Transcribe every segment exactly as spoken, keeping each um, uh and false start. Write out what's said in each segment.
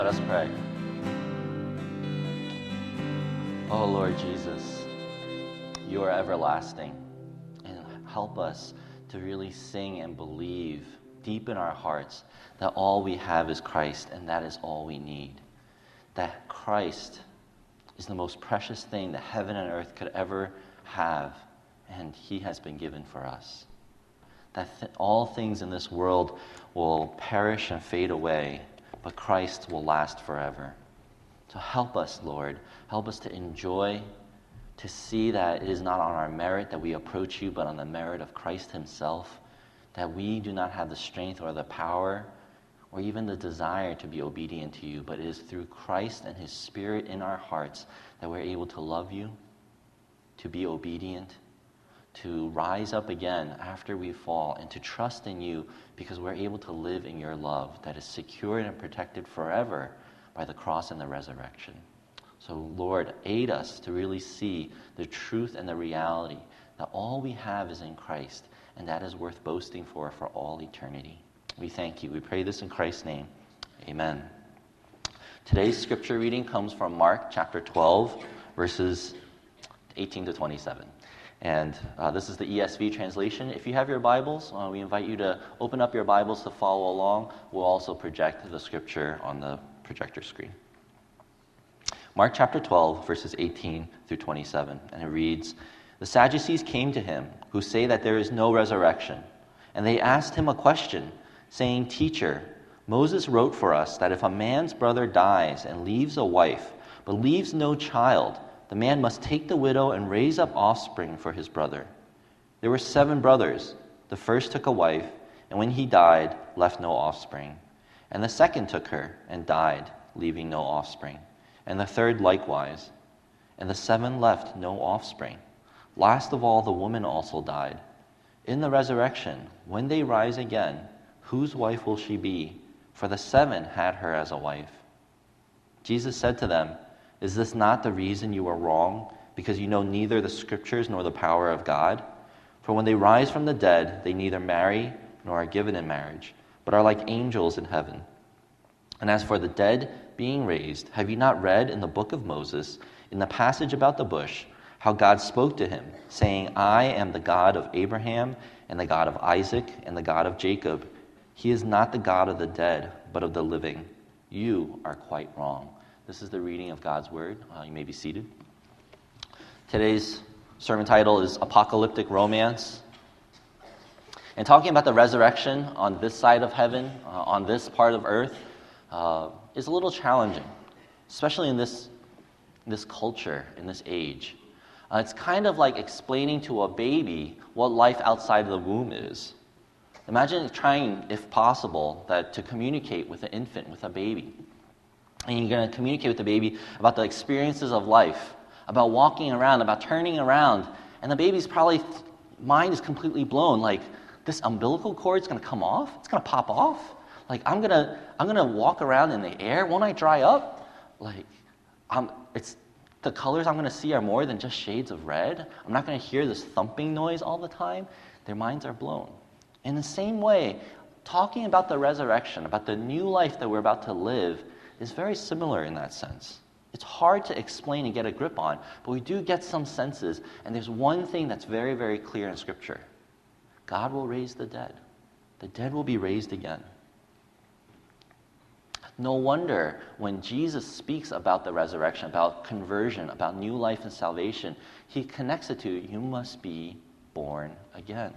Let us pray. Oh Lord Jesus, you are everlasting, and help us to really sing and believe deep in our hearts that all we have is Christ, and that is all we need. That Christ is the most precious thing that heaven and earth could ever have, and he has been given for us. That th- all things in this world will perish and fade away, but Christ will last forever. So help us, Lord. Help us to enjoy, to see that it is not on our merit that we approach you, but on the merit of Christ himself, that we do not have the strength or the power or even the desire to be obedient to you, but it is through Christ and his Spirit in our hearts that we're able to love you, to be obedient, to rise up again after we fall, and to trust in you because we're able to live in your love that is secured and protected forever by the cross and the resurrection. So Lord, aid us to really see the truth and the reality that all we have is in Christ, and that is worth boasting for for all eternity. We thank you. We pray this in Christ's name. Amen. Today's scripture reading comes from Mark chapter twelve, verses eighteen to twenty-seven. And uh, this is the E S V translation. If you have your Bibles, uh, we invite you to open up your Bibles to follow along. We'll also project the scripture on the projector screen. Mark chapter twelve, verses eighteen through twenty-seven. And it reads, "The Sadducees came to him, who say that there is no resurrection. And they asked him a question, saying, 'Teacher, Moses wrote for us that if a man's brother dies and leaves a wife, but leaves no child, the man must take the widow and raise up offspring for his brother. There were seven brothers. The first took a wife, and when he died, left no offspring. And the second took her and died, leaving no offspring. And the third likewise. And the seven left no offspring. Last of all, the woman also died. In the resurrection, when they rise again, whose wife will she be? For the seven had her as a wife.' Jesus said to them, 'Is this not the reason you are wrong, because you know neither the Scriptures nor the power of God? For when they rise from the dead, they neither marry nor are given in marriage, but are like angels in heaven. And as for the dead being raised, have you not read in the book of Moses, in the passage about the bush, how God spoke to him, saying, I am the God of Abraham, and the God of Isaac, and the God of Jacob. He is not the God of the dead, but of the living. You are quite wrong.'" This is the reading of God's word. Uh, you may be seated. Today's sermon title is Apocalyptic Romance. And talking about the resurrection on this side of heaven, uh, on this part of earth, uh, is a little challenging, especially in this, this culture, in this age. Uh, it's kind of like explaining to a baby what life outside of the womb is. Imagine trying, if possible, that to communicate with an infant, with a baby. And you're going to communicate with the baby about the experiences of life, about walking around, about turning around. And the baby's probably, mind is completely blown. Like, this umbilical cord is going to come off? It's going to pop off? Like, I'm going to I'm gonna walk around in the air? Won't I dry up? Like, I'm, it's the colors I'm going to see are more than just shades of red. I'm not going to hear this thumping noise all the time. Their minds are blown. In the same way, talking about the resurrection, about the new life that we're about to live, is very similar in that sense. It's hard to explain and get a grip on, but we do get some senses, and there's one thing that's very, very clear in Scripture. God will raise the dead. The dead will be raised again. No wonder when Jesus speaks about the resurrection, about conversion, about new life and salvation, he connects it to, you must be born again.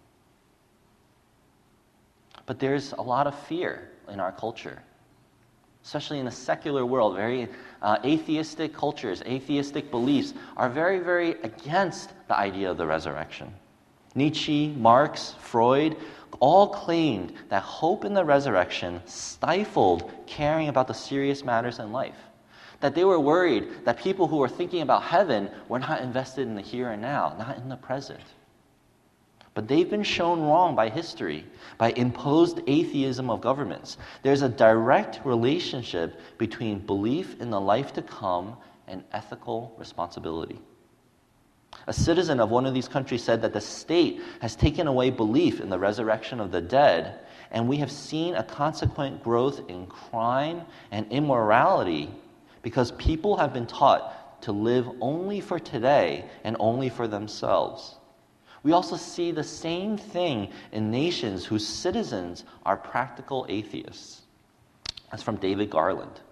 But there's a lot of fear in our culture, especially in a secular world. Very uh, atheistic cultures, atheistic beliefs are very, very against the idea of the resurrection. Nietzsche, Marx, Freud all claimed that hope in the resurrection stifled caring about the serious matters in life. That they were worried that people who were thinking about heaven were not invested in the here and now, not in the present. But they've been shown wrong by history, by imposed atheism of governments. There's a direct relationship between belief in the life to come and ethical responsibility. A citizen of one of these countries said that the state has taken away belief in the resurrection of the dead, And we have seen a consequent growth in crime and immorality because people have been taught to live only for today and only for themselves. We also see the same thing in nations whose citizens are practical atheists. That's from David Garland.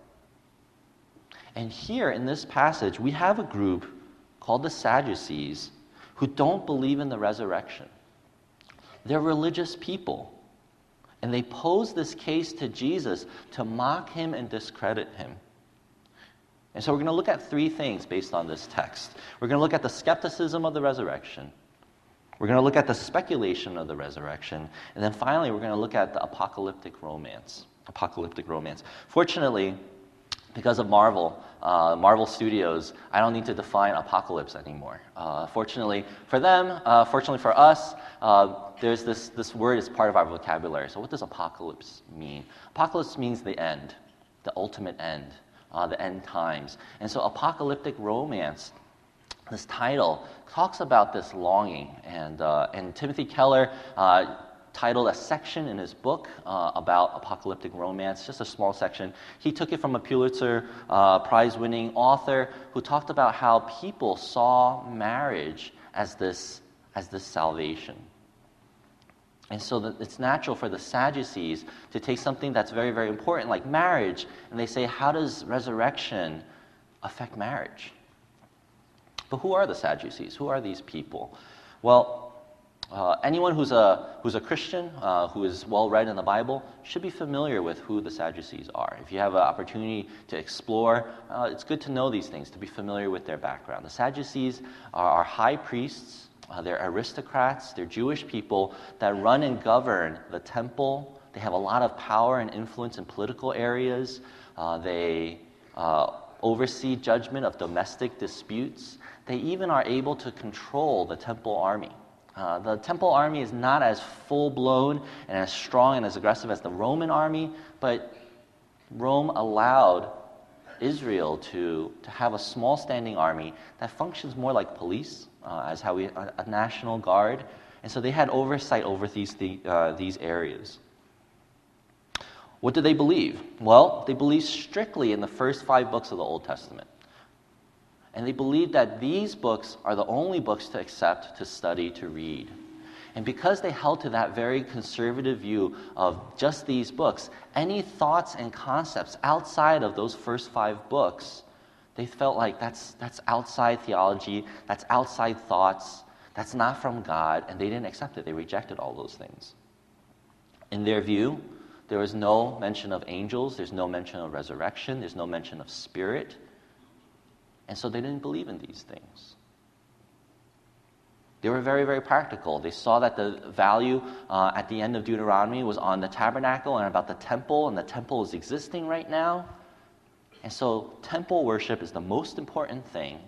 And here in this passage, we have a group called the Sadducees who don't believe in the resurrection. They're religious people. And they pose this case to Jesus to mock him and discredit him. And so we're going to look at three things based on this text. We're going to look at the skepticism of the resurrection. We're going to look at the speculation of the resurrection. And then finally, we're going to look at the apocalyptic romance. Apocalyptic romance. Fortunately, because of Marvel, uh, Marvel Studios, I don't need to define apocalypse anymore. Uh, fortunately for them, uh, fortunately for us, uh, there's this, this word is part of our vocabulary. So what does apocalypse mean? Apocalypse means the end, the ultimate end, uh, the end times. And so apocalyptic romance, this title, talks about this longing. And, uh, and Timothy Keller uh, titled a section in his book uh, about apocalyptic romance, just a small section. He took it from a Pulitzer uh, Prize-winning author who talked about how people saw marriage as this, as this salvation. And so that it's natural for the Sadducees to take something that's very, very important, like marriage, and they say, how does resurrection affect marriage? But who are the Sadducees? Who are these people? Well, Uh, anyone who's a who's a Christian, uh, who is well-read in the Bible, should be familiar with who the Sadducees are. If you have an opportunity to explore, uh, it's good to know these things, to be familiar with their background. The Sadducees are, are high priests, uh, they're aristocrats, they're Jewish people that run and govern the temple. They have a lot of power and influence in political areas. Uh, they uh, oversee judgment of domestic disputes. They even are able to control the temple army. Uh, the temple army is not as full-blown and as strong and as aggressive as the Roman army, but Rome allowed Israel to, to have a small standing army that functions more like police, uh, as how we a, a national guard, and so they had oversight over these the, uh, these areas. What do they believe? Well, they believe strictly in the first five books of the Old Testament. And they believe that these books are the only books to accept, to study, to read. And because they held to that very conservative view of just these books, any thoughts and concepts outside of those first five books, they felt like that's, that's outside theology, that's outside thoughts, that's not from God, and they didn't accept it. They rejected all those things. In their view, there was no mention of angels, there's no mention of resurrection, there's no mention of spirit. And so they didn't believe in these things. They were very, very practical. They saw that the value uh, at the end of Deuteronomy was on the tabernacle and about the temple, and the temple is existing right now. And so temple worship is the most important thing.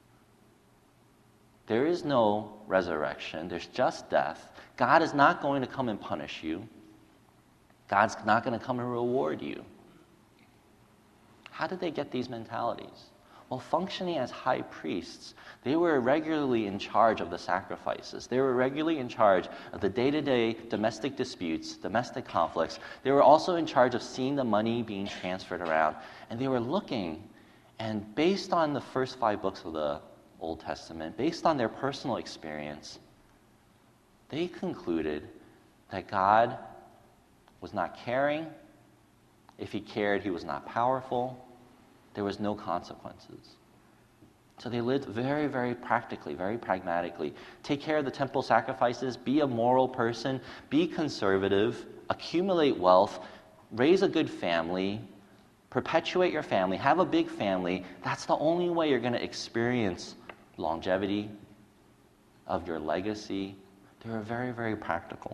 There is no resurrection. There's just death. God is not going to come and punish you. God's not going to come and reward you. How did they get these mentalities? Well, functioning as high priests, they were regularly in charge of the sacrifices. They were regularly in charge of the day-to-day domestic disputes, domestic conflicts. They were also in charge of seeing the money being transferred around. And they were looking, and based on the first five books of the Old Testament, based on their personal experience, they concluded that God was not caring. If he cared, he was not powerful. There was no consequences. So they lived very, very practically, very pragmatically. Take care of the temple sacrifices, be a moral person, be conservative, accumulate wealth, raise a good family, perpetuate your family, have a big family. That's the only way you're going to experience longevity of your legacy. They were very, very practical.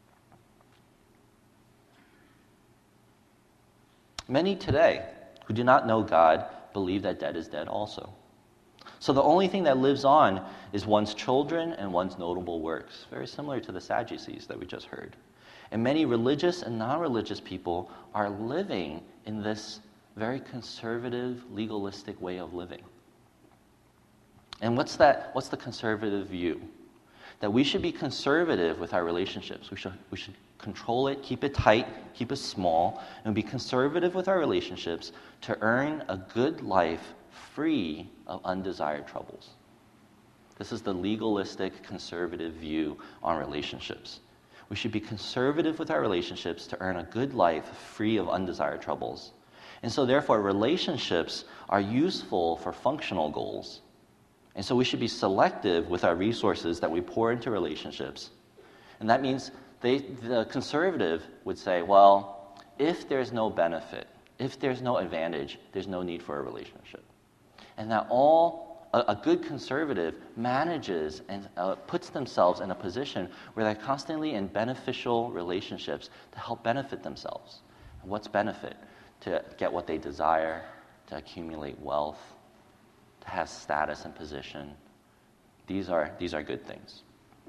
Many today who do not know God believe that dead is dead also. So the only thing that lives on is one's children and one's notable works, very similar to the Sadducees that we just heard. And many religious and non-religious people are living in this very conservative, legalistic way of living. And what's that? What's the conservative view? That we should be conservative with our relationships. We should, we should control it, keep it tight, keep it small, and be conservative with our relationships to earn a good life free of undesired troubles. This is the legalistic, conservative view on relationships. We should be conservative with our relationships to earn a good life free of undesired troubles. And so therefore, relationships are useful for functional goals. And so we should be selective with our resources that we pour into relationships. And that means they, the conservative would say, well, if there's no benefit, if there's no advantage, there's no need for a relationship. And that all, a, a good conservative manages and uh, puts themselves in a position where they're constantly in beneficial relationships to help benefit themselves. And what's benefit? To get what they desire, to accumulate wealth, to have status and position. These are, these are good things.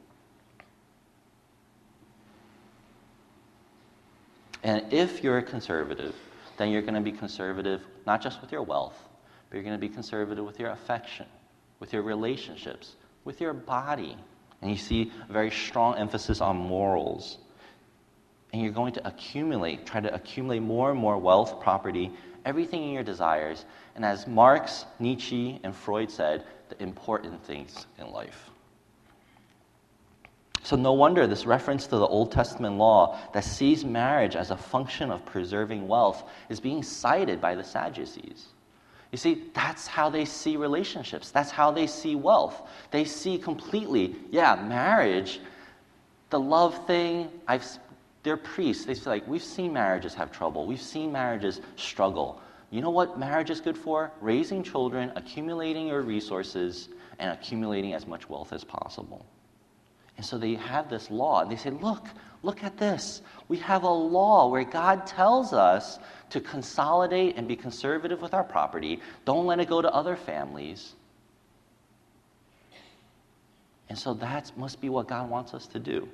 And if you're a conservative, then you're going to be conservative not just with your wealth, but you're going to be conservative with your affection, with your relationships, with your body. And you see a very strong emphasis on morals. And you're going to accumulate, try to accumulate more and more wealth, property, everything in your desires. And as Marx, Nietzsche, and Freud said, the important things in life. So no wonder this reference to the Old Testament law that sees marriage as a function of preserving wealth is being cited by the Sadducees. You see, that's how they see relationships. That's how they see wealth. They see completely, yeah, marriage, the love thing, I've they're priests. They say, like, we've seen marriages have trouble. We've seen marriages struggle. You know what marriage is good for? Raising children, accumulating your resources, and accumulating as much wealth as possible. And so they have this law. And they say, look, look at this. We have a law where God tells us to consolidate and be conservative with our property. Don't let it go to other families. And so that must be what God wants us to do.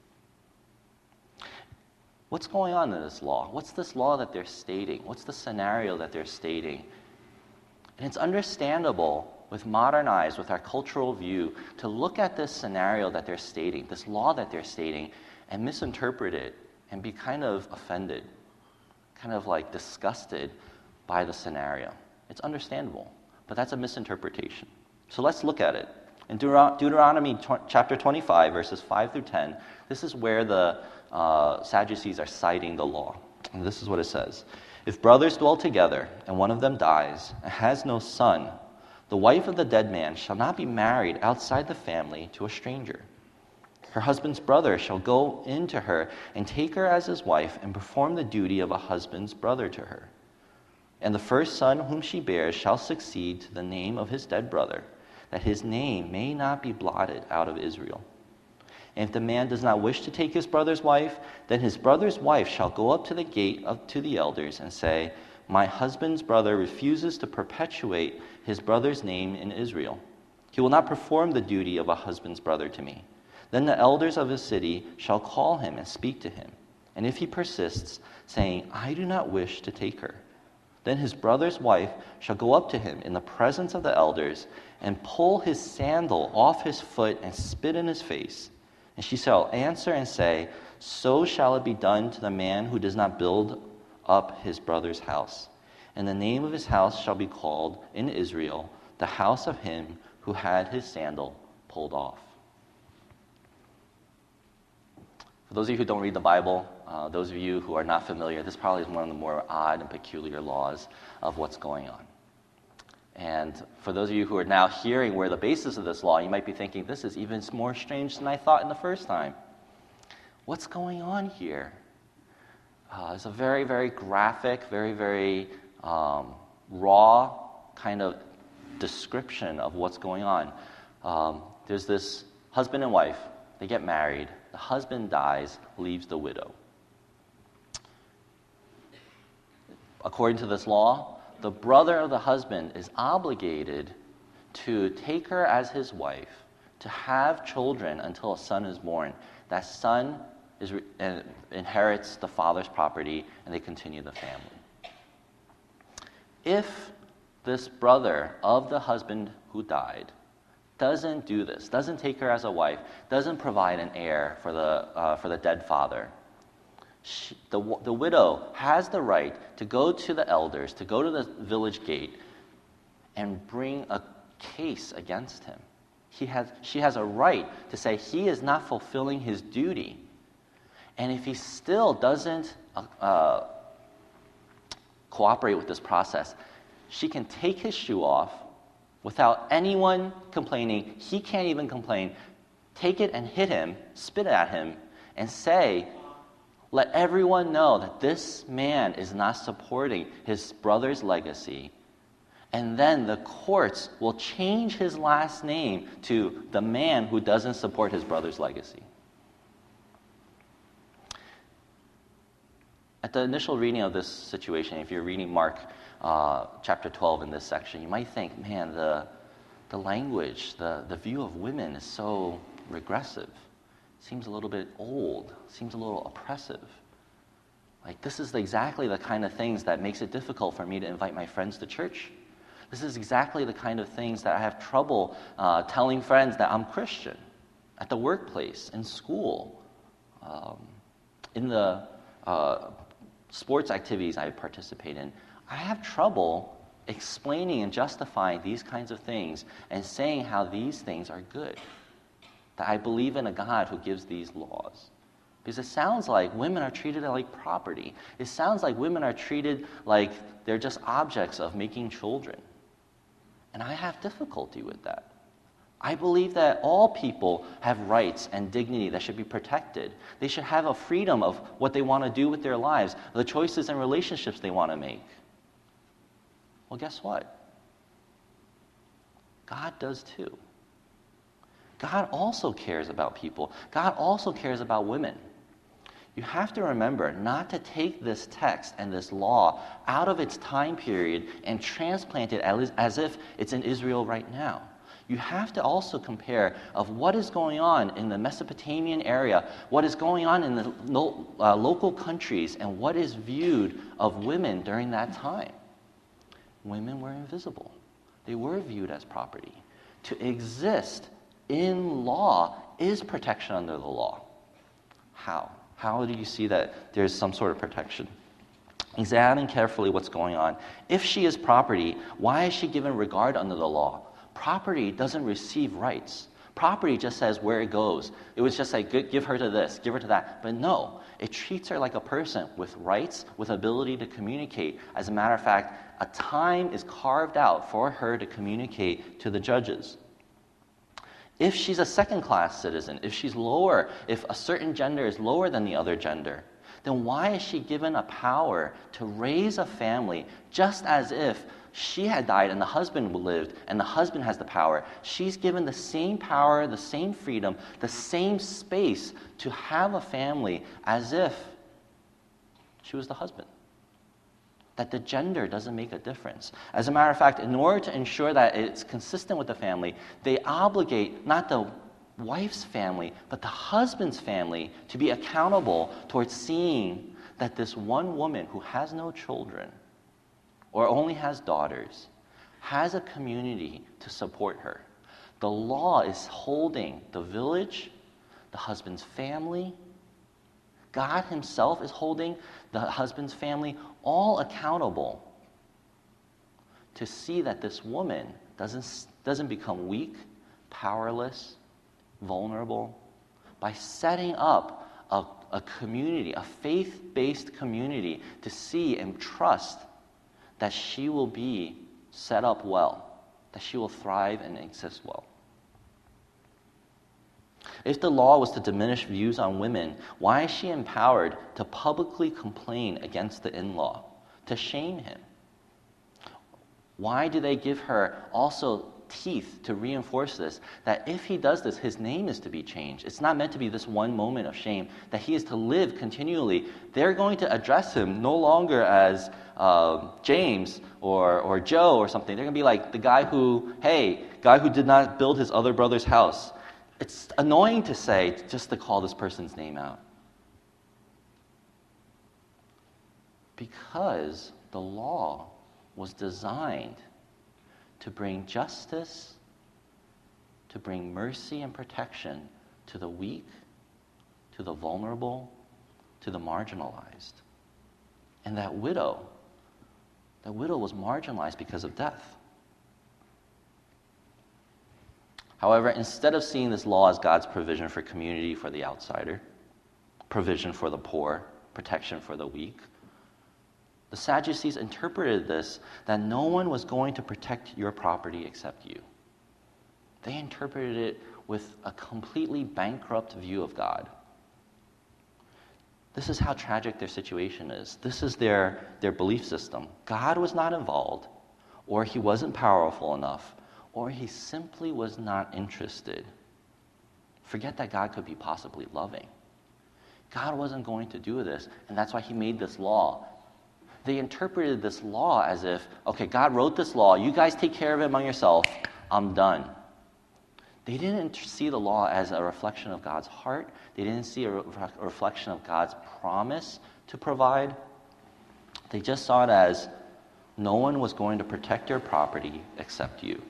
What's going on in this law? What's this law that they're stating? What's the scenario that they're stating? And it's understandable with modern eyes, with our cultural view, to look at this scenario that they're stating, this law that they're stating, and misinterpret it and be kind of offended, kind of like disgusted by the scenario. It's understandable, but that's a misinterpretation. So let's look at it. In Deut- Deuteronomy tw- chapter twenty-five, verses five through ten, this is where the uh, Sadducees are citing the law. And this is what it says. If brothers dwell together, and one of them dies, and has no son, the wife of the dead man shall not be married outside the family to a stranger. Her husband's brother shall go in to her and take her as his wife and perform the duty of a husband's brother to her. And the first son whom she bears shall succeed to the name of his dead brother, that his name may not be blotted out of Israel. And if the man does not wish to take his brother's wife, then his brother's wife shall go up to the gate of, to the elders and say, my husband's brother refuses to perpetuate his brother's name in Israel. He will not perform the duty of a husband's brother to me. Then the elders of his city shall call him and speak to him. And if he persists, saying, I do not wish to take her, then his brother's wife shall go up to him in the presence of the elders and pull his sandal off his foot and spit in his face. And she shall answer and say, so shall it be done to the man who does not build up his brother's house. And the name of his house shall be called in Israel, the house of him who had his sandal pulled off. For those of you who don't read the Bible, uh, those of you who are not familiar, this probably is one of the more odd and peculiar laws of what's going on. And for those of you who are now hearing where the basis of this law, you might be thinking, this is even more strange than I thought in the first time. What's going on here? Uh, it's a very, very graphic, very, very um, raw kind of description of what's going on. Um, there's this husband and wife. They get married. The husband dies, leaves the widow. According to this law, the brother of the husband is obligated to take her as his wife, to have children until a son is born. That son is re- uh, inherits the father's property, and they continue the family. If this brother of the husband who died doesn't do this, doesn't take her as a wife, doesn't provide an heir for the uh, for the dead father, She, the, the widow has the right to go to the elders, to go to the village gate, and bring a case against him. He has, she has a right to say he is not fulfilling his duty. And if he still doesn't uh, cooperate with this process, she can take his shoe off without anyone complaining. He can't even complain. Take it and hit him, spit at him, and say, let everyone know that this man is not supporting his brother's legacy. And then the courts will change his last name to the man who doesn't support his brother's legacy. At the initial reading of this situation, if you're reading Mark uh, chapter twelve in this section, you might think, man, the, the language, the, the view of women is so regressive. Seems a little bit old, seems a little oppressive. Like, this is exactly the kind of things that makes it difficult for me to invite my friends to church. This is exactly the kind of things that I have trouble uh, telling friends that I'm Christian. At the workplace, in school, um, in the uh, sports activities I participate in, I have trouble explaining and justifying these kinds of things and saying how these things are good. That I believe in a God who gives these laws. Because it sounds like women are treated like property. It sounds like women are treated like they're just objects of making children. And I have difficulty with that. I believe that all people have rights and dignity that should be protected. They should have a freedom of what they want to do with their lives, the choices and relationships they want to make. Well, guess what? God does too. God also cares about people. God also cares about women. You have to remember not to take this text and this law out of its time period and transplant it as if it's in Israel right now. You have to also compare of what is going on in the Mesopotamian area, what is going on in the lo- uh, local countries, and what is viewed of women during that time. Women were invisible. They were viewed as property. To exist in law is protection under the law. How? How do you see that there's some sort of protection? Examine carefully what's going on. If she is property, why is she given regard under the law? Property doesn't receive rights. Property just says where it goes. It was just like, give her to this, give her to that. But no, it treats her like a person with rights, with ability to communicate. As a matter of fact, a time is carved out for her to communicate to the judges. If she's a second-class citizen, if she's lower, if a certain gender is lower than the other gender, then why is she given a power to raise a family just as if she had died and the husband lived and the husband has the power? She's given the same power, the same freedom, the same space to have a family as if she was the husband. That the gender doesn't make a difference. As a matter of fact, in order to ensure that it's consistent with the family, they obligate not the wife's family, but the husband's family to be accountable towards seeing that this one woman who has no children or only has daughters has a community to support her. The law is holding the village, the husband's family, God himself is holding the husband's family all accountable to see that this woman doesn't, doesn't become weak, powerless, vulnerable, by setting up a, a community, a faith-based community, to see and trust that she will be set up well, that she will thrive and exist well. If the law was to diminish views on women, why is she empowered to publicly complain against the in-law, to shame him? Why do they give her also teeth to reinforce this, that if he does this, his name is to be changed? It's not meant to be this one moment of shame, that he is to live continually. They're going to address him no longer as uh, James or, or Joe or something. They're going to be like the guy who, hey, guy who did not build his other brother's house. It's annoying to say, just to call this person's name out. Because the law was designed to bring justice, to bring mercy and protection to the weak, to the vulnerable, to the marginalized. And that widow, that widow was marginalized because of death. However, instead of seeing this law as God's provision for community for the outsider, provision for the poor, protection for the weak, the Sadducees interpreted this that no one was going to protect your property except you. They interpreted it with a completely bankrupt view of God. This is how tragic their situation is. This is their, their belief system. God was not involved, or he wasn't powerful enough, or he simply was not interested. Forget that God could be possibly loving. God wasn't going to do this, and that's why he made this law. They interpreted this law as if, okay, God wrote this law, you guys take care of it among yourself, I'm done. They didn't see the law as a reflection of God's heart. They didn't see a, re- a reflection of God's promise to provide. They just saw it as no one was going to protect your property except you.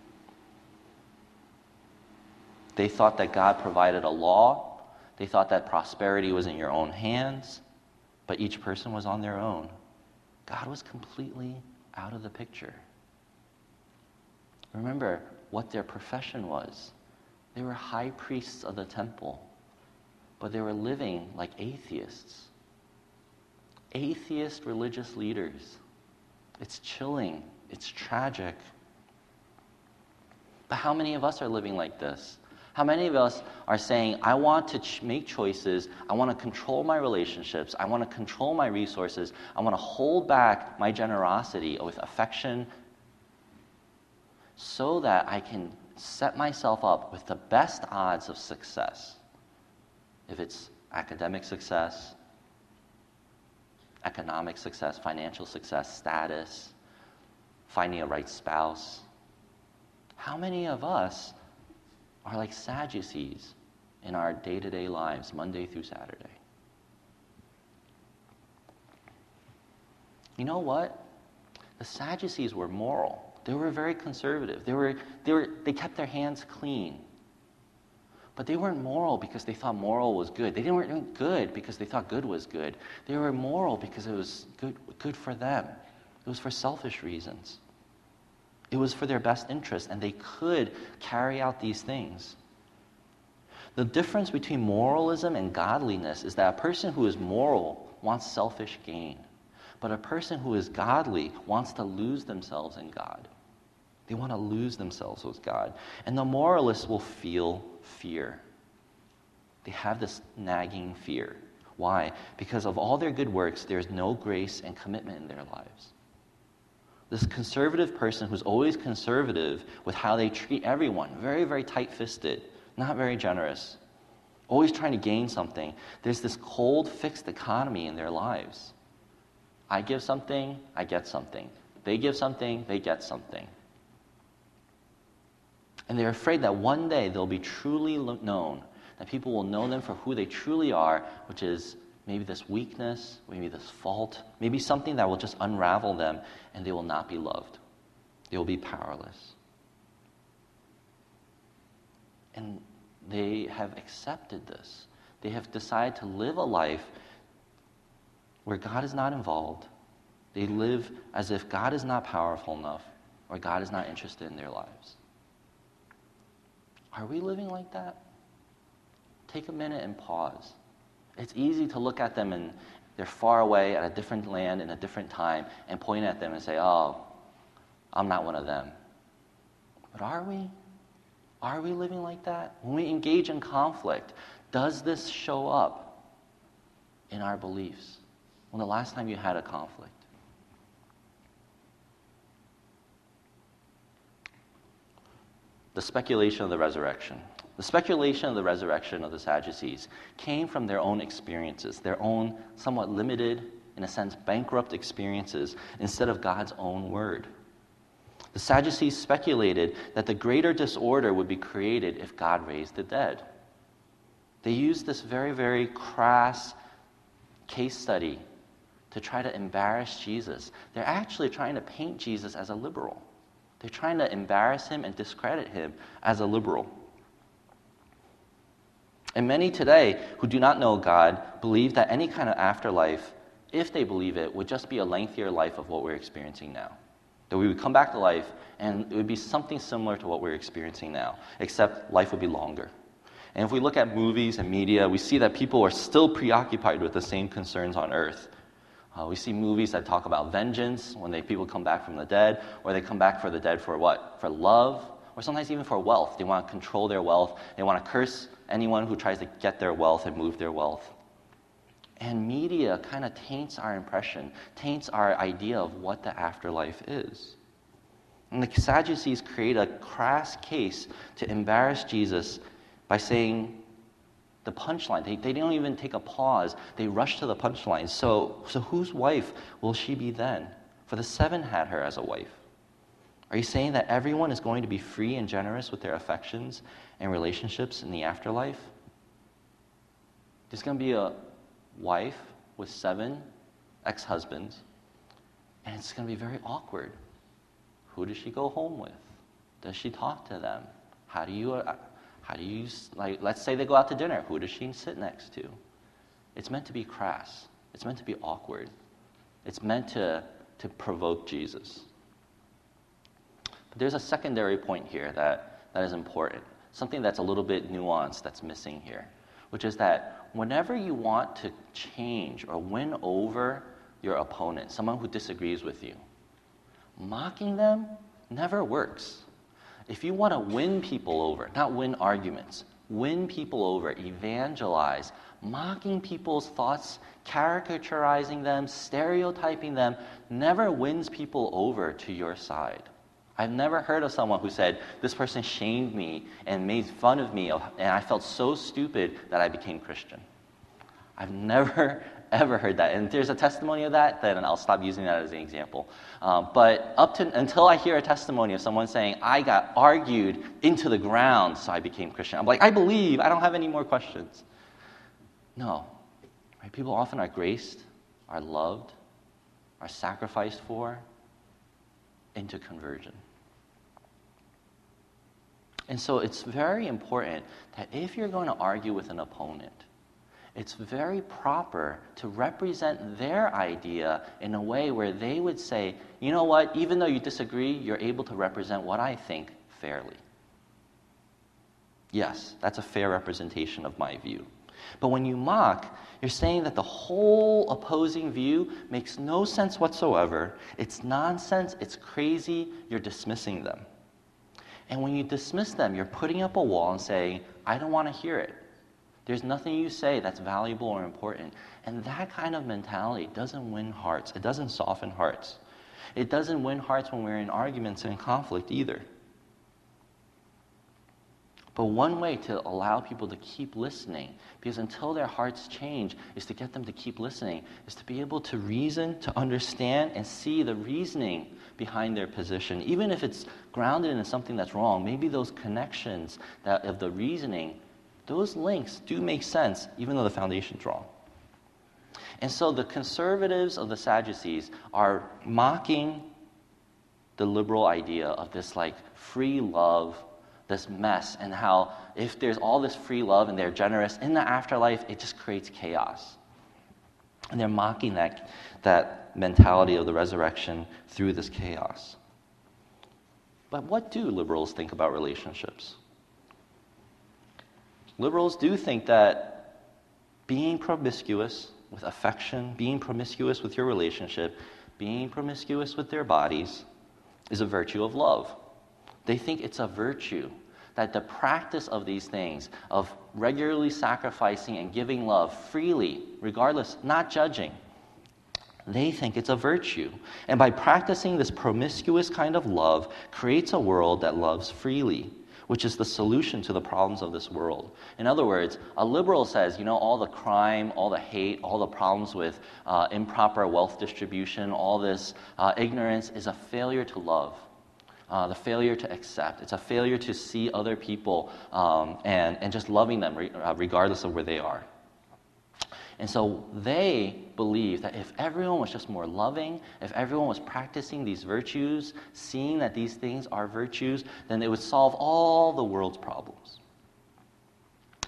They thought that God provided a law. They thought that prosperity was in your own hands, but each person was on their own. God was completely out of the picture. Remember what their profession was. They were high priests of the temple, but they were living like atheists. Atheist religious leaders. It's chilling. It's tragic. But how many of us are living like this? How many of us are saying, I want to ch- make choices, I want to control my relationships, I want to control my resources, I want to hold back my generosity with affection so that I can set myself up with the best odds of success. If it's academic success, economic success, financial success, status, finding a right spouse. How many of us are like Sadducees in our day-to-day lives, Monday through Saturday? You know what? The Sadducees were moral. They were very conservative. They were, they were, they kept their hands clean. But they weren't moral because they thought moral was good. They weren't good because they thought good was good. They were moral because it was good, good for them. It was for selfish reasons. It was for their best interest, and they could carry out these things. The difference between moralism and godliness is that a person who is moral wants selfish gain, but a person who is godly wants to lose themselves in God. They want to lose themselves with God. And the moralists will feel fear. They have this nagging fear. Why? Because of all their good works, there's no grace and commitment in their lives. This conservative person who's always conservative with how they treat everyone, very, very tight-fisted, not very generous, always trying to gain something. There's this cold, fixed economy in their lives. I give something, I get something. They give something, they get something. And they're afraid that one day they'll be truly known, that people will know them for who they truly are, which is maybe this weakness, maybe this fault, maybe something that will just unravel them, and they will not be loved. They will be powerless. And they have accepted this. They have decided to live a life where God is not involved. They live as if God is not powerful enough, or God is not interested in their lives. Are we living like that? Take a minute and pause. It's easy to look at them and they're far away at a different land in a different time and point at them and say, oh, I'm not one of them. But are we? Are we living like that? When we engage in conflict, does this show up in our beliefs? When the last time you had a conflict? The speculation of the resurrection. The speculation of the resurrection of the Sadducees came from their own experiences, their own somewhat limited, in a sense, bankrupt experiences, instead of God's own word. The Sadducees speculated that the greater disorder would be created if God raised the dead. They used this very, very crass case study to try to embarrass Jesus. They're actually trying to paint Jesus as a liberal. They're trying to embarrass him and discredit him as a liberal. And many today who do not know God believe that any kind of afterlife, if they believe it, would just be a lengthier life of what we're experiencing now. That we would come back to life and it would be something similar to what we're experiencing now, except life would be longer. And if we look at movies and media, we see that people are still preoccupied with the same concerns on earth. Uh, we see movies that talk about vengeance when they, people come back from the dead, or they come back for the dead for what? For love, or sometimes even for wealth. They want to control their wealth. They want to curse anyone who tries to get their wealth and move their wealth. And media kind of taints our impression, taints our idea of what the afterlife is. And the Sadducees create a crass case to embarrass Jesus by saying the punchline. They, they don't even take a pause. They rush to the punchline. So, so whose wife will she be then? For the seven had her as a wife. Are you saying that everyone is going to be free and generous with their affections and relationships in the afterlife? There's going to be a wife with seven ex-husbands, and it's going to be very awkward. Who does she go home with? Does she talk to them? How do you... Uh, How do you, like, let's say they go out to dinner. Who does she sit next to? It's meant to be crass. It's meant to be awkward. It's meant to, to provoke Jesus. But there's a secondary point here that, that is important. Something that's a little bit nuanced that's missing here, which is that whenever you want to change or win over your opponent, someone who disagrees with you, mocking them never works. If you want to win people over, not win arguments, win people over, evangelize, mocking people's thoughts, caricaturizing them, stereotyping them, never wins people over to your side. I've never heard of someone who said, this person shamed me and made fun of me, and I felt so stupid that I became Christian. I've never, ever heard that. And if there's a testimony of that, then I'll stop using that as an example. Um, but up to until I hear a testimony of someone saying, I got argued into the ground, so I became Christian. I'm like, I believe. I don't have any more questions. No. Right? People often are graced, are loved, are sacrificed for into conversion. And so it's very important that if you're going to argue with an opponent, it's very proper to represent their idea in a way where they would say, you know what, even though you disagree, you're able to represent what I think fairly. Yes, that's a fair representation of my view. But when you mock, you're saying that the whole opposing view makes no sense whatsoever. It's nonsense, it's crazy, you're dismissing them. And when you dismiss them, you're putting up a wall and saying, I don't want to hear it. There's nothing you say that's valuable or important. And that kind of mentality doesn't win hearts. It doesn't soften hearts. It doesn't win hearts when we're in arguments and conflict either. But one way to allow people to keep listening, because until their hearts change, is to get them to keep listening, is to be able to reason, to understand, and see the reasoning behind their position. Even if it's grounded in something that's wrong, maybe those connections that of the reasoning, those links do make sense, even though the foundation's wrong. And so the conservatives of the Sadducees are mocking the liberal idea of this like free love, this mess, and how if there's all this free love and they're generous, in the afterlife, it just creates chaos. And they're mocking that, that mentality of the resurrection through this chaos. But what do liberals think about relationships? Liberals do think that being promiscuous with affection, being promiscuous with your relationship, being promiscuous with their bodies is a virtue of love. They think it's a virtue, that the practice of these things, of regularly sacrificing and giving love freely, regardless, not judging, they think it's a virtue. And by practicing this promiscuous kind of love, creates a world that loves freely, which is the solution to the problems of this world. In other words, a liberal says, you know, all the crime, all the hate, all the problems with uh, improper wealth distribution, all this uh, ignorance is a failure to love. Uh, the failure to accept. It's a failure to see other people um, and, and just loving them re- uh, regardless of where they are. And so they believe that if everyone was just more loving, if everyone was practicing these virtues, seeing that these things are virtues, then it would solve all the world's problems.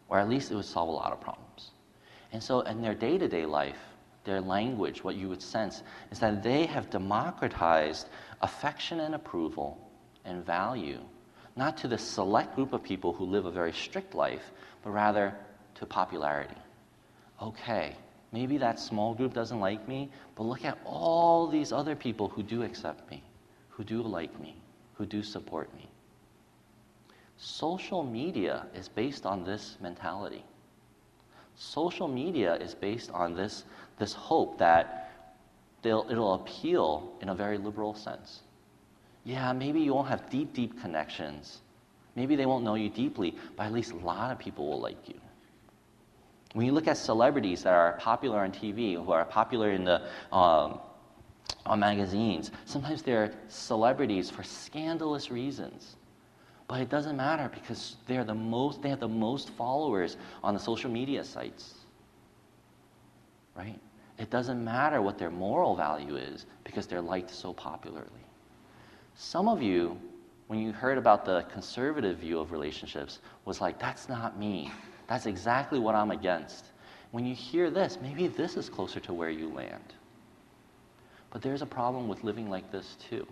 or at least it would solve a lot of problems. And so in their day-to-day life, their language, what you would sense, is that they have democratized affection and approval and value, not to the select group of people who live a very strict life, but rather to popularity. Okay, maybe that small group doesn't like me, but look at all these other people who do accept me, who do like me, who do support me. Social media is based on this mentality. Social media is based on this, this hope that they'll, it'll appeal in a very liberal sense. Yeah, maybe you won't have deep, deep connections. Maybe they won't know you deeply, but at least a lot of people will like you. When you look at celebrities that are popular on T V, who are popular in the um, on magazines, sometimes they're celebrities for scandalous reasons. But it doesn't matter because they're the most, they have the most followers on the social media sites. Right? It doesn't matter what their moral value is because they're liked so popularly. Some of you, when you heard about the conservative view of relationships, was like, that's not me. That's exactly what I'm against. When you hear this, maybe this is closer to where you land. But there's a problem with living like this too.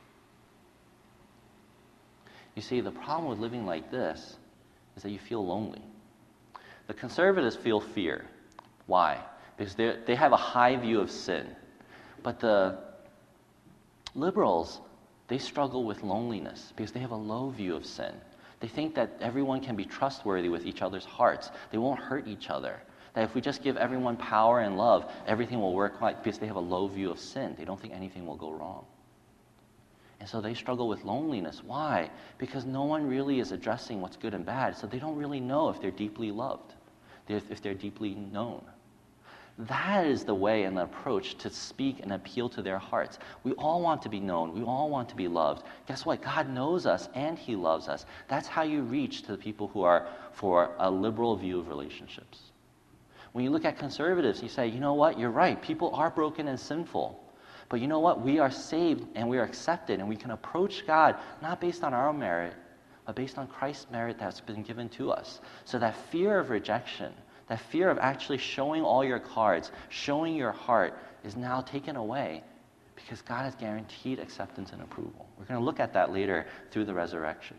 You see, the problem with living like this is that you feel lonely. The conservatives feel fear. Why? Because they have a high view of sin. But the liberals, they struggle with loneliness because they have a low view of sin. They think that everyone can be trustworthy with each other's hearts. They won't hurt each other. That if we just give everyone power and love, everything will work right because they have a low view of sin. They don't think anything will go wrong. And so they struggle with loneliness. Why? Because no one really is addressing what's good and bad, so they don't really know if they're deeply loved, if they're deeply known. That is the way and the approach to speak and appeal to their hearts. We all want to be known. We all want to be loved. Guess what? God knows us and He loves us. That's how you reach to the people who are for a liberal view of relationships. When you look at conservatives, you say, you know what? You're right. People are broken and sinful. But you know what? We are saved and we are accepted and we can approach God not based on our own merit, but based on Christ's merit that's been given to us. So that fear of rejection, that fear of actually showing all your cards, showing your heart, is now taken away because God has guaranteed acceptance and approval. We're going to look at that later through the resurrection.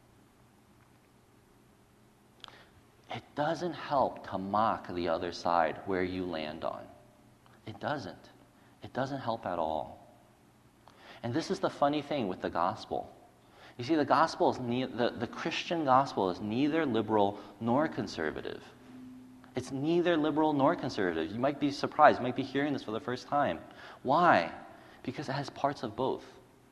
It doesn't help to mock the other side where you land on. It doesn't. It doesn't help at all. And this is the funny thing with the gospel. You see, the gospel is ne- the, the Christian gospel is neither liberal nor conservative. It's neither liberal nor conservative. You might be surprised. You might be hearing this for the first time. Why? Because it has parts of both.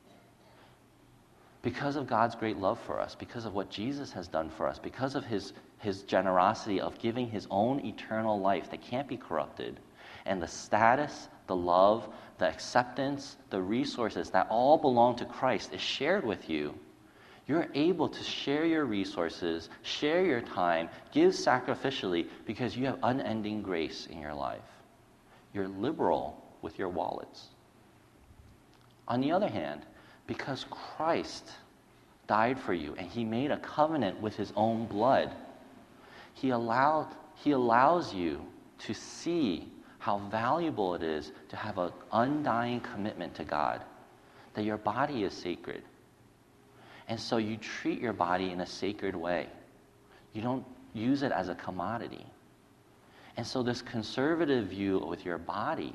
Because of God's great love for us, because of what Jesus has done for us, because of his, his generosity of giving his own eternal life that can't be corrupted, and the status, the love, the acceptance, the resources that all belong to Christ is shared with you, you're able to share your resources, share your time, give sacrificially because you have unending grace in your life. You're liberal with your wallets. On the other hand, because Christ died for you and he made a covenant with his own blood, he allowed, he allows you to see how valuable it is to have an undying commitment to God, that your body is sacred. And so you treat your body in a sacred way. You don't use it as a commodity. And so this conservative view with your body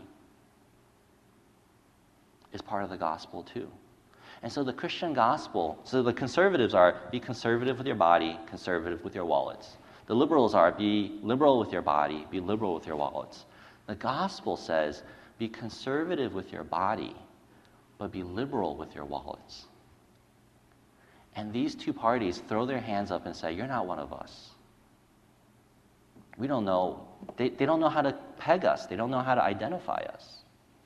is part of the gospel too. And so the Christian gospel, so the conservatives are, be conservative with your body, conservative with your wallets. The liberals are, be liberal with your body, be liberal with your wallets. The gospel says, be conservative with your body, but be liberal with your wallets. And these two parties throw their hands up and say, you're not one of us. We don't know, they, they don't know how to peg us. They don't know how to identify us.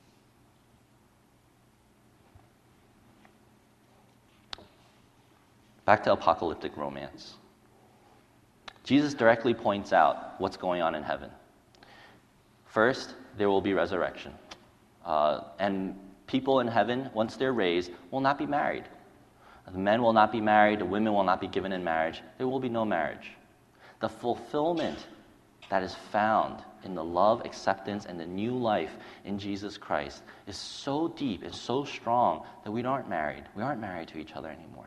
Back to apocalyptic romance. Jesus directly points out what's going on in heaven. First, there will be resurrection. Uh, and people in heaven, once they're raised, will not be married. The men will not be married, the women will not be given in marriage. There will be no marriage. The fulfillment that is found in the love, acceptance, and the new life in Jesus Christ is so deep and so strong that we aren't married. We aren't married to each other anymore.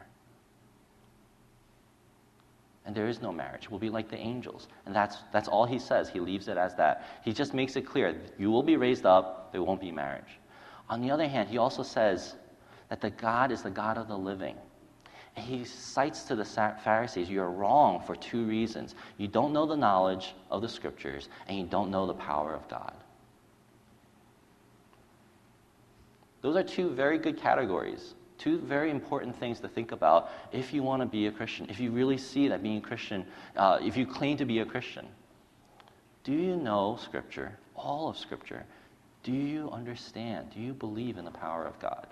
And there is no marriage. We'll be like the angels. And that's that's all he says. He leaves it as that. He just makes it clear, you will be raised up, there won't be marriage. On the other hand, he also says that the God is the God of the living. And he cites to the Pharisees, you're wrong for two reasons. You don't know the knowledge of the Scriptures, and you don't know the power of God. Those are two very good categories. Two very important things to think about if you want to be a Christian, if you really see that being a Christian, uh, if you claim to be a Christian. Do you know Scripture, all of Scripture? Do you understand? Do you believe in the power of God?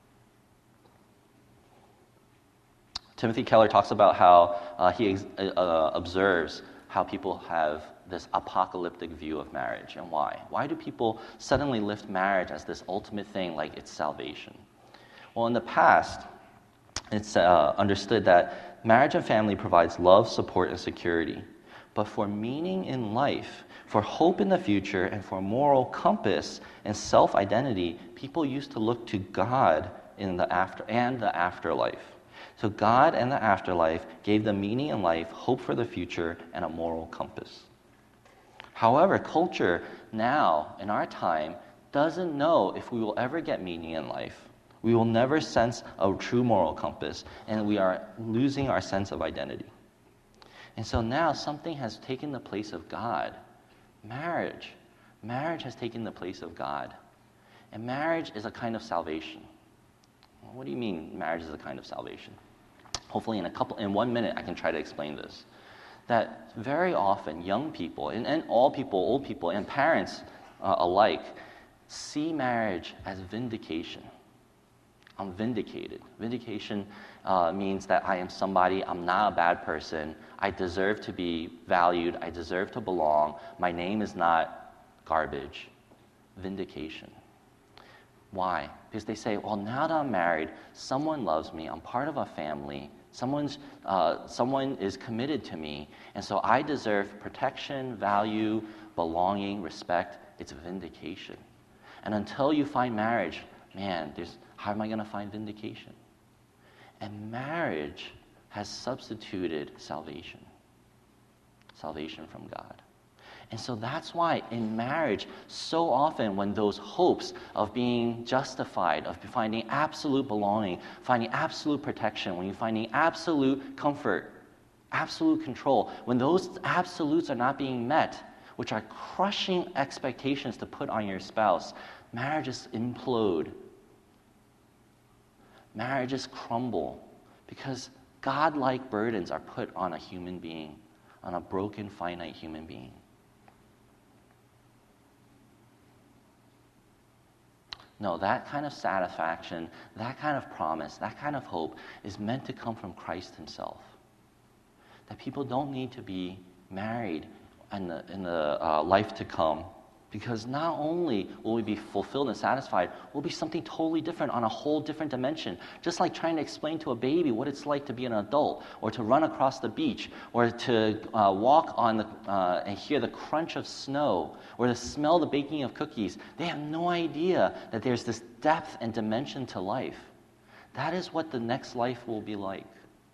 Timothy Keller talks about how uh, he ex- uh, observes how people have this apocalyptic view of marriage and why. Why do people suddenly lift marriage as this ultimate thing like it's salvation? Well, in the past, it's uh, understood that marriage and family provides love, support, and security. But for meaning in life, for hope in the future, and for moral compass and self-identity, people used to look to God in the after and the afterlife. So God and the afterlife gave them meaning in life, hope for the future, and a moral compass. However, culture now, in our time, doesn't know if we will ever get meaning in life. We will never sense a true moral compass, and we are losing our sense of identity. And so now something has taken the place of God. Marriage. Marriage has taken the place of God. And marriage is a kind of salvation. Well, what do you mean marriage is a kind of salvation? Hopefully in a couple, in one minute I can try to explain this. That very often young people, and, and all people, old people, and parents uh, alike, see marriage as vindication. I'm vindicated. Vindication uh, means that I am somebody, I'm not a bad person, I deserve to be valued, I deserve to belong, my name is not garbage. Vindication. Why? Because they say, well, now that I'm married, someone loves me, I'm part of a family, someone's, uh, someone is committed to me, and so I deserve protection, value, belonging, respect. It's a vindication. And until you find marriage, man, there's how am I going to find vindication? And marriage has substituted salvation. Salvation from God. And so that's why in marriage, so often when those hopes of being justified, of finding absolute belonging, finding absolute protection, when you're finding absolute comfort, absolute control, when those absolutes are not being met, which are crushing expectations to put on your spouse, marriages implode. Marriages crumble because God-like burdens are put on a human being, on a broken, finite human being. No, that kind of satisfaction, that kind of promise, that kind of hope is meant to come from Christ himself. That people don't need to be married in the, in the uh, life to come, because not only will we be fulfilled and satisfied, we'll be something totally different on a whole different dimension. Just like trying to explain to a baby what it's like to be an adult, or to run across the beach, or to uh, walk on the uh, and hear the crunch of snow, or to smell the baking of cookies. They have no idea that there's this depth and dimension to life. That is what the next life will be like.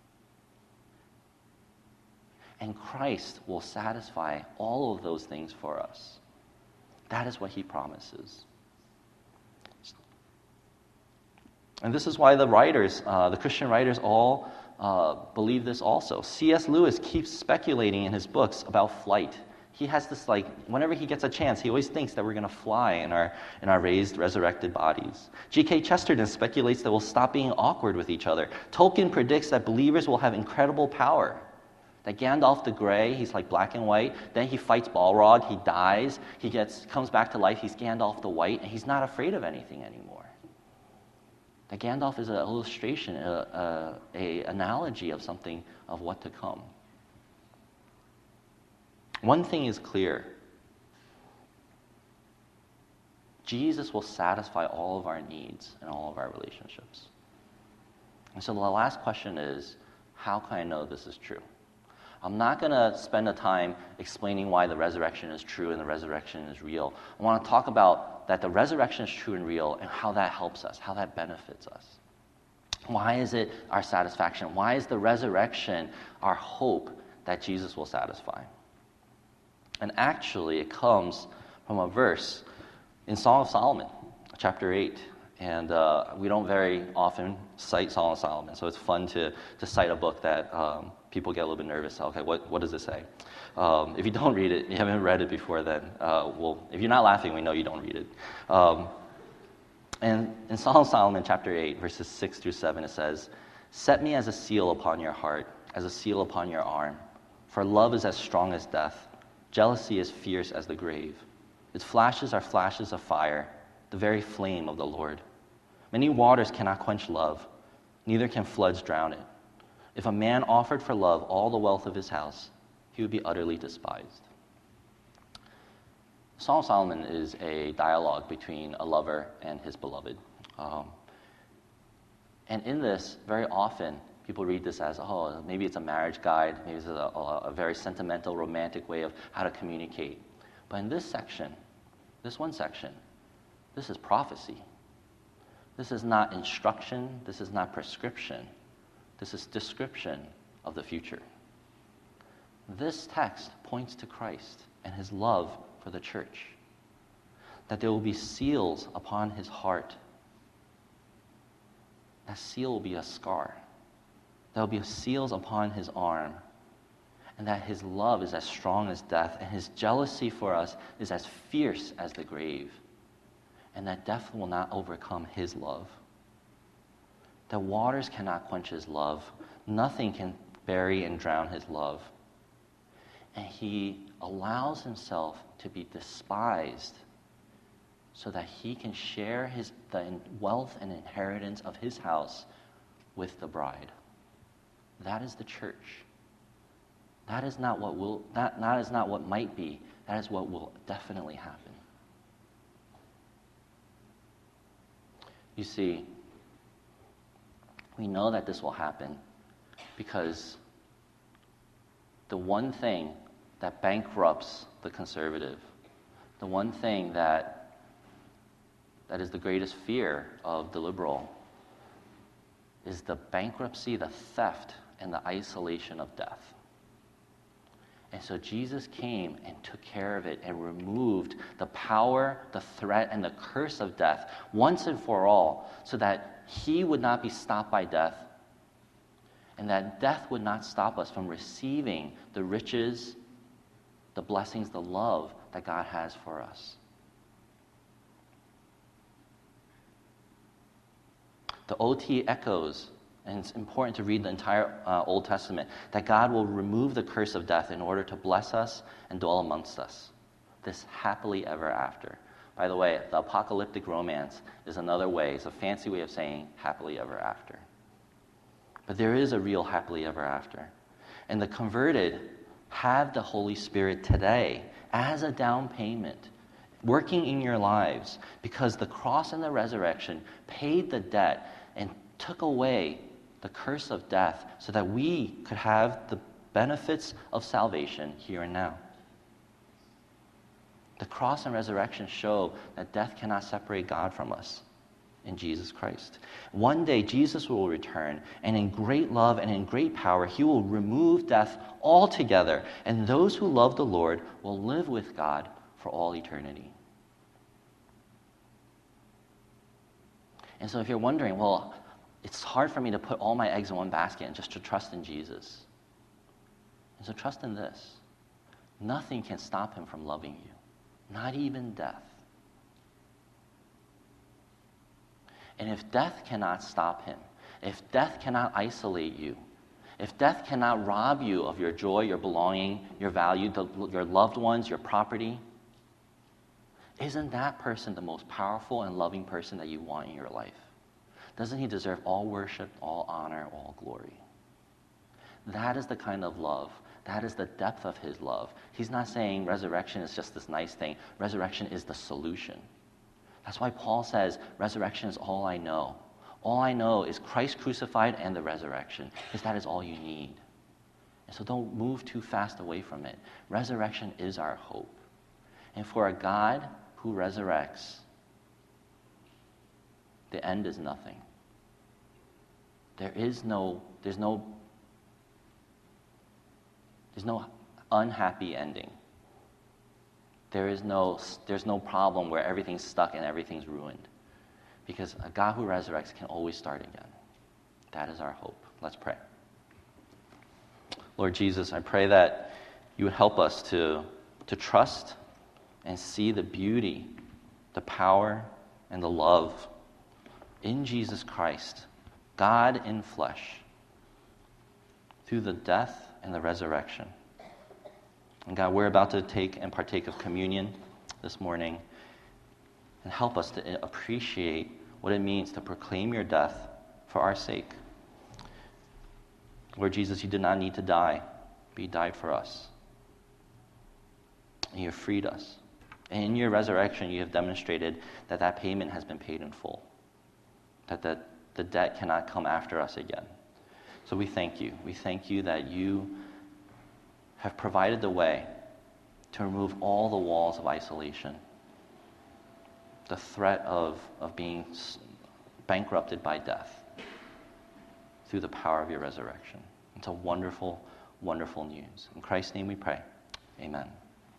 And Christ will satisfy all of those things for us. That is what he promises. And this is why the writers, uh, the Christian writers, all uh, believe this also. C S Lewis keeps speculating in his books about flight. He has this, like, whenever he gets a chance, he always thinks that we're going to fly in our in our raised, resurrected bodies. G K Chesterton speculates that we'll stop being awkward with each other. Tolkien predicts that believers will have incredible power. That Gandalf the Grey, he's like black and white. Then he fights Balrog, he dies, he gets comes back to life, he's Gandalf the White, and he's not afraid of anything anymore. That Gandalf is an illustration, a, a, a analogy of something of what to come. One thing is clear. Jesus will satisfy all of our needs and all of our relationships. And so the last question is, how can I know this is true? I'm not going to spend the time explaining why the resurrection is true and the resurrection is real. I want to talk about that the resurrection is true and real and how that helps us, how that benefits us. Why is it our satisfaction? Why is the resurrection our hope that Jesus will satisfy? And actually, it comes from a verse in Song of Solomon, chapter eight. And uh, we don't very often cite Song of Solomon, so it's fun to, to cite a book that um, people get a little bit nervous. Okay, what, what does it say? Um, if you don't read it, you haven't read it before then, uh, well, if you're not laughing, we know you don't read it. Um, and in Song of Solomon, chapter eight, verses six through seven, it says, "Set me as a seal upon your heart, as a seal upon your arm. For love is as strong as death. Jealousy is fierce as the grave. Its flashes are flashes of fire, the very flame of the Lord. Many waters cannot quench love, neither can floods drown it. If a man offered for love all the wealth of his house, he would be utterly despised." Song of Solomon is a dialogue between a lover and his beloved. Um, and in this, very often, people read this as, oh, maybe it's a marriage guide, maybe it's a, a, a very sentimental, romantic way of how to communicate. But in this section, this one section, this is prophecy. This is not instruction, this is not prescription, this is description of the future. This text points to Christ and his love for the church, that there will be seals upon his heart. That seal will be a scar. There will be seals upon his arm, and that his love is as strong as death, and his jealousy for us is as fierce as the grave, and that death will not overcome his love. That waters cannot quench his love. Nothing can bury and drown his love. And he allows himself to be despised so that he can share his, the wealth and inheritance of his house with the bride. That is the church. That is not what will, that, that is not what might be. That is what will definitely happen. You see, we know that this will happen because the one thing that bankrupts the conservative, the one thing that that is the greatest fear of the liberal, is the bankruptcy, the theft, and the isolation of death. And so Jesus came and took care of it and removed the power, the threat, and the curse of death once and for all, so that he would not be stopped by death, and that death would not stop us from receiving the riches, the blessings, the love that God has for us. The O T echoes, and it's important to read the entire uh, Old Testament, that God will remove the curse of death in order to bless us and dwell amongst us. This happily ever after. By the way, the apocalyptic romance is another way, it's a fancy way of saying happily ever after. But there is a real happily ever after. And the converted have the Holy Spirit today as a down payment, working in your lives, because the cross and the resurrection paid the debt and took away the curse of death so that we could have the benefits of salvation here and now. The cross and resurrection show that death cannot separate God from us in Jesus Christ. One day, Jesus will return, and in great love and in great power, he will remove death altogether, and those who love the Lord will live with God for all eternity. And so if you're wondering, well, it's hard for me to put all my eggs in one basket and just to trust in Jesus. And so trust in this. Nothing can stop him from loving you, not even death. And if death cannot stop him, if death cannot isolate you, if death cannot rob you of your joy, your belonging, your value, the, your loved ones, your property, isn't that person the most powerful and loving person that you want in your life? Doesn't he deserve all worship, all honor, all glory? That is the kind of love. That is the depth of his love. He's not saying resurrection is just this nice thing. Resurrection is the solution. That's why Paul says resurrection is all I know. All I know is Christ crucified and the resurrection, because that is all you need. And so don't move too fast away from it. Resurrection is our hope. And for a God who resurrects, the end is nothing. There is no, there's no, there's no unhappy ending. There is no, there's no problem where everything's stuck and everything's ruined. Because a God who resurrects can always start again. That is our hope. Let's pray. Lord Jesus, I pray that you would help us to, to trust and see the beauty, the power, and the love in Jesus Christ, God in flesh, through the death and the resurrection. And God, we're about to take and partake of communion this morning, and help us to appreciate what it means to proclaim your death for our sake. Lord Jesus, you did not need to die, but you died for us. And you have freed us. And in your resurrection, you have demonstrated that that payment has been paid in full, that the, the debt cannot come after us again. So we thank you. We thank you that you have provided the way to remove all the walls of isolation, the threat of, of being bankrupted by death through the power of your resurrection. It's a wonderful, wonderful news. In Christ's name we pray. Amen.